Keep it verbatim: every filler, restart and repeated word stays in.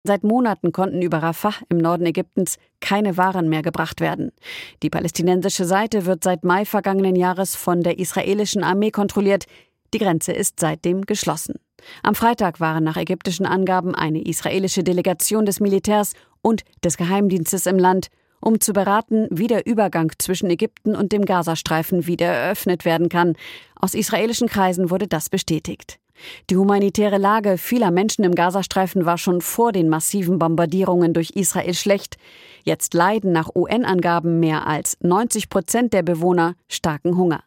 Seit Monaten konnten über Rafah im Norden Ägyptens keine Waren mehr gebracht werden. Die palästinensische Seite wird seit Mai vergangenen Jahres von der israelischen Armee kontrolliert. Die Grenze ist seitdem geschlossen. Am Freitag waren nach ägyptischen Angaben eine israelische Delegation des Militärs und des Geheimdienstes im Land, um zu beraten, wie der Übergang zwischen Ägypten und dem Gazastreifen wieder eröffnet werden kann. Aus israelischen Kreisen wurde das bestätigt. Die humanitäre Lage vieler Menschen im Gazastreifen war schon vor den massiven Bombardierungen durch Israel schlecht. Jetzt leiden nach U N-Angaben mehr als neunzig Prozent der Bewohner starken Hunger.